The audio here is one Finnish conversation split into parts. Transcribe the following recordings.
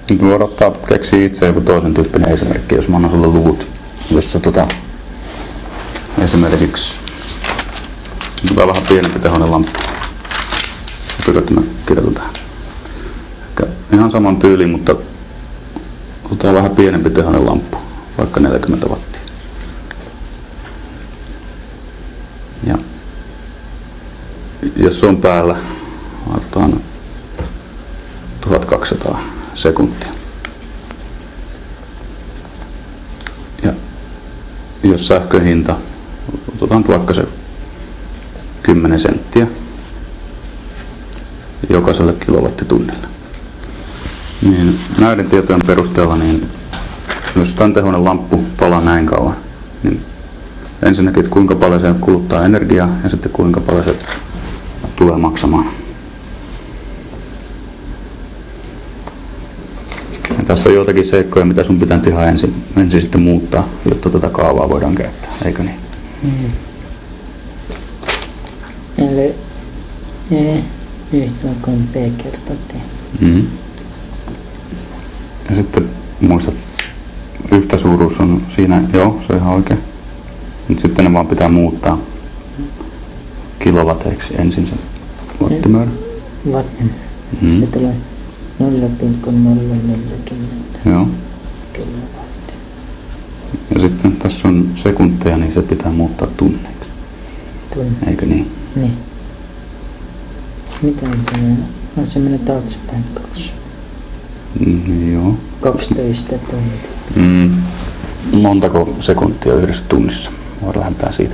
Nyt voidaan ottaa keksiä itse joku toisen tyyppinen esimerkki, jos mä annan sulle luvut, jossa esimerkiksi vähän pienempi tehoinen lamppu. Sopiiko, että mä kirjoitan tähän? Ihan saman tyyliin, mutta otetaan vähän pienempi tehoinen lamppu, vaikka 40 wattia. Ja jos se on päällä, otetaan 1200 sekuntia. Ja jos sähkön hinta, otetaan vaikka se 10 senttiä jokaiselle kilowattitunnille. Niin näiden tietojen perusteella, niin jos tämän tehoinen lamppu palaa näin kauan, niin ensinnäkin, että kuinka paljon se kuluttaa energiaa ja sitten kuinka paljon se tulee maksamaan. Ja tässä on joitakin seikkoja, mitä sun pitää tehdä ensin sitten muuttaa, jotta tätä kaavaa voidaan käyttää, eikö niin? Eli yhtä kuin B kertaa T. Ja sitten muista, yhtä suuruus on siinä, joo, se on ihan oikein. Mutta sitten ne vaan pitää muuttaa kilowateiksi ensin se wattimäärä. Se tulee 0,040 Joo. kilowattia. Ja sitten tässä on sekunteja, niin se pitää muuttaa tunneiksi. Eikö niin? Niin. Mitä on se? On se menee taaksepäin 2. Joo. 12 tuntia. Montako sekuntia yhdessä tunnissa? Voidaan lähdetään siitä.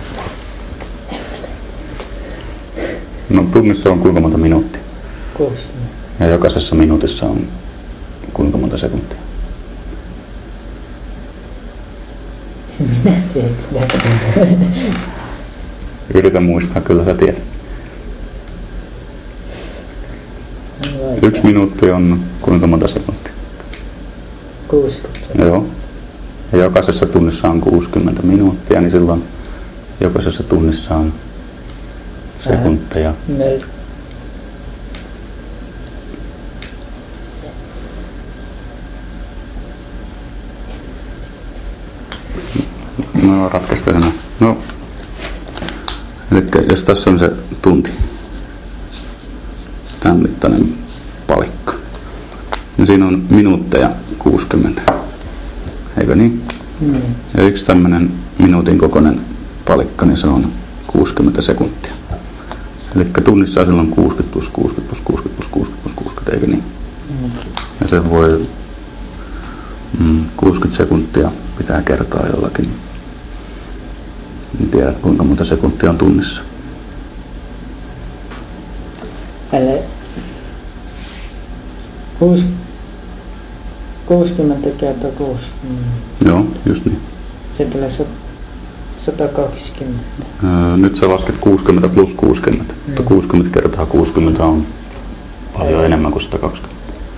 No tunnissa on kuinka monta minuuttia? 60. Ja jokaisessa minuutissa on kuinka monta sekuntia? Minä tiedän sitä. Yritä muistaa, kyllä sä tiedät. 1 minuutti on kuinka monta sekuntia? 60. Joo. Ja jokaisessa tunnissa on 60 minuuttia, niin silloin jokaisessa tunnissa on sekunteja. No ratkaista sen. No. Eli jos tässä on se tunti, tämän mittainen palikka, niin siinä on minuutteja 60, eikö niin? Ja yksi tämmöinen minuutin kokoinen palikka, niin se on 60 sekuntia. Eli tunnissa on silloin 60 plus 60 plus 60 plus 60 plus 60, eikö niin? Ja se voi 60 sekuntia pitää kertoa jollakin. Niin tiedät, kuinka monta sekuntia on tunnissa. Eli 60 kertaa 60. Joo, just niin. Se tulee 120. Nyt sä lasket 60 plus 60. Mutta 60 kertaa 60 on paljon enemmän kuin 120.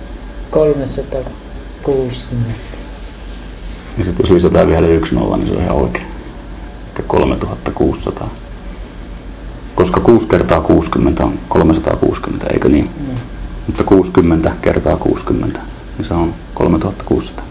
360. Ja sitten jos lisätään vielä 1 nolla, niin se on ihan oikein. Eli 3600. Koska 6 kertaa 60 on 360, eikö niin? Mutta 60 kertaa 60, niin se on 3600.